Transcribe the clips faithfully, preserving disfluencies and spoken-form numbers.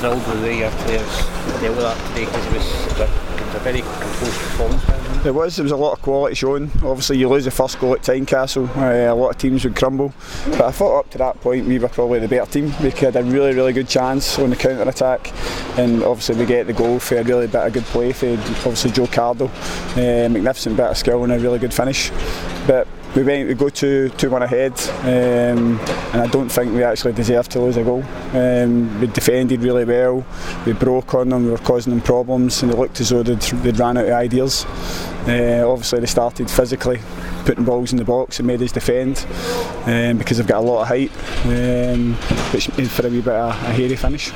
thrilled with the way your players dealt with that today, because it was, it was a very composed performance. It was, there was a lot of quality shown. Obviously you lose the first goal at Tynecastle, uh, a lot of teams would crumble, but I thought up to that point we were probably the better team. We had a really really good chance on the counter attack, and obviously we get the goal for a really bit of good play for obviously Joe Cardo, uh, magnificent bit of skill and a really good finish. But we went to go two one ahead, um, and I don't think we actually deserved to lose a goal. Um, we defended really well, we broke on them, we were causing them problems, and it looked as though they'd, they'd ran out of ideas. Uh, obviously they started physically putting balls in the box and made us defend, um, because they've got a lot of height, um, which made for a wee bit of a hairy finish.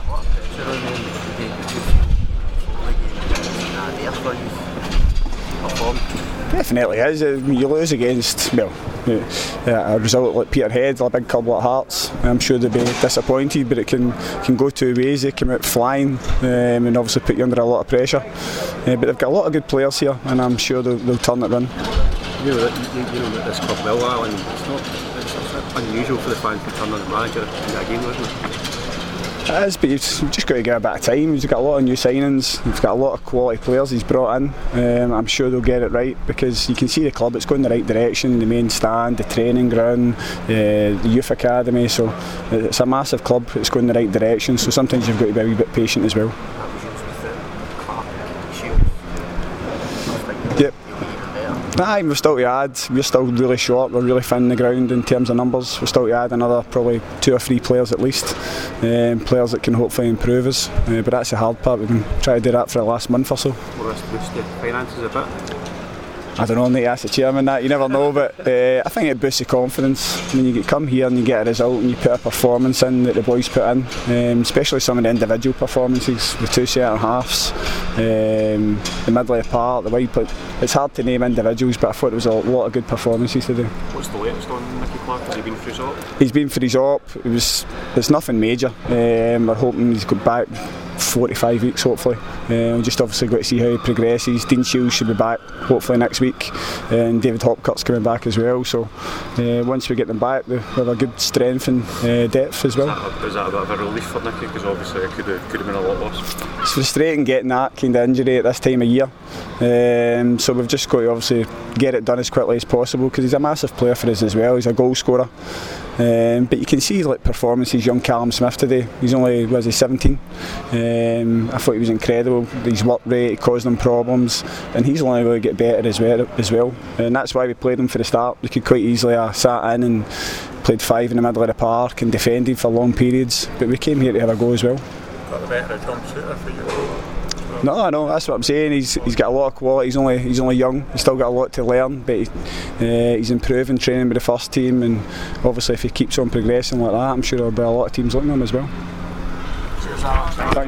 Definitely is. You lose against, well, a result like Peterhead, a big club like Hearts. I'm sure they'll be disappointed, but it can can go two ways. They come out flying, um, and obviously put you under a lot of pressure. Uh, but they've got a lot of good players here, and I'm sure they'll, they'll turn it round. You know, you, you know that this club well, Alan. It's not it's unusual for the fans to turn on the manager in that game, isn't it? It is, but you've just got to get a bit of time. He's got a lot of new signings, he's got a lot of quality players he's brought in. Um, I'm sure they'll get it right, because you can see the club, it's going in the right direction, the main stand, the training ground, uh, the youth academy, so it's a massive club, it's going in the right direction, so sometimes you've got to be a wee bit patient as well. Yep. Aye, we're still to add, we're still really short, we're really thin on the ground in terms of numbers. We're still to add another probably two or three players at least, um, players that can hopefully improve us, uh, but that's the hard part. We've been trying to do that for the last month or so. Will this boost the finances a bit? I don't know, I need to ask the chairman that, you never know, but uh, I think it boosts the confidence when you get, come here and you get a result and you put a performance in that the boys put in, um, especially some of the individual performances, the two centre halves, um, the middle of the park, the wide play. It's hard to name individuals, but I thought there was a lot of good performances today. What's the latest on Nicky Clark? Has he been for his op? He's been for his op. It was, it's nothing major. Um, we're hoping he's got back four to five weeks hopefully. Uh, we just obviously got to see how he progresses. Dean Shields should be back hopefully next week, and David Hopcutt's coming back as well, so uh, once we get them back we have a good strength and uh, depth as well. Is that a bit of a relief for Nicky, because obviously it could have, could have been a lot worse? It's frustrating getting that kind of injury at this time of year, um, so we've just got to obviously get it done as quickly as possible, because he's a massive player for us as well. He's a goal scorer. Um, but you can see like performances, young Callum Smith today, he's only, was he seventeen? Um, I thought he was incredible, his work rate caused him problems, and he's only going to get better as well, as well. And that's why we played him for the start. We could quite easily have sat in and played five in the middle of the park and defended for long periods, but we came here to have a go as well. Got the better jump shooter for you? No, no, that's what I'm saying. He's he's got a lot of quality. He's only he's only young. He's still got a lot to learn, but he, uh, he's improving, training with the first team, and obviously if he keeps on progressing like that, I'm sure there'll be a lot of teams looking at him as well. Cheers, Alex.